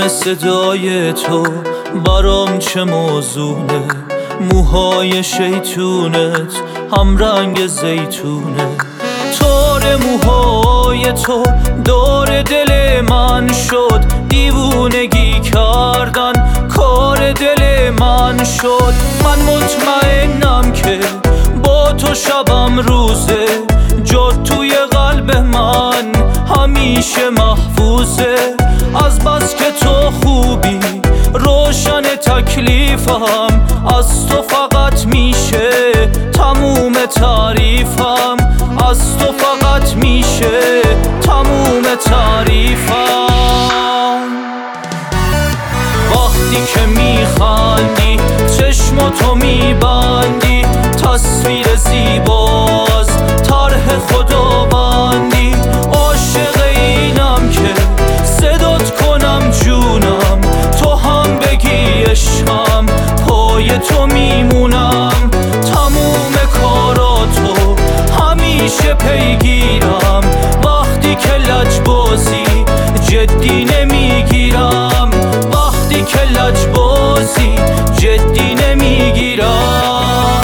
صدای تو برام چه موزونه، موهای شیطونت هم رنگ زیتونه. تار موهای تو دور دل من شد، دیوونگی کردن کار دل من شد. من مطمئنم که با تو شبم روزه، جات توی قلب من همیشه محفوظه. از بس که تو خوبی روشن تکلیفم، از تو فقط میشه تموم تعریفم، از تو فقط میشه تموم تعریفم. وقتی که میخندی چشماتو میبندی، تصویر زیباز طرح خداوندی. عاشق اینم که صدات کنم جونم، تو هم بگی عشقم پای تو میمونم. تموم کاراتو همیشه پیگیرم، وقتی که لجبازی جدی نمیگیرم، وقتی که لجبازی جدی نمیگیرم.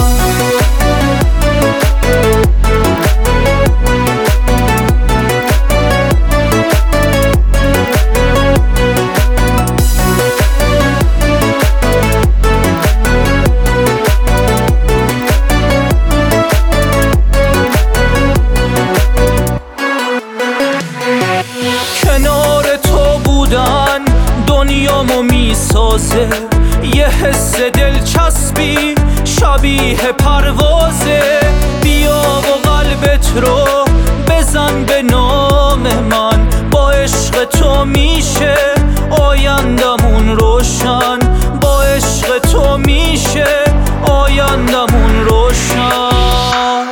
کنار تو بودن دنیامو میسازه، یه حس دلچسبی شبیه پروازه. بیا و قلبت رو بزن به نام من، با عشق تو میشه آیندمون روشن، با عشق تو میشه آیندمون روشن.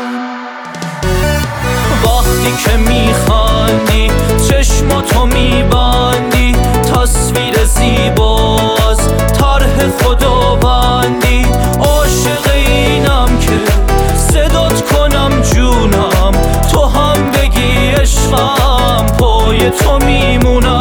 وقتی که میخندی چشماتو میبندی، تصویر زیباز طرح خداوندی. عاشق اینم که صدات کنم جونم، تو هم بگی عشقم پای تو میمونم.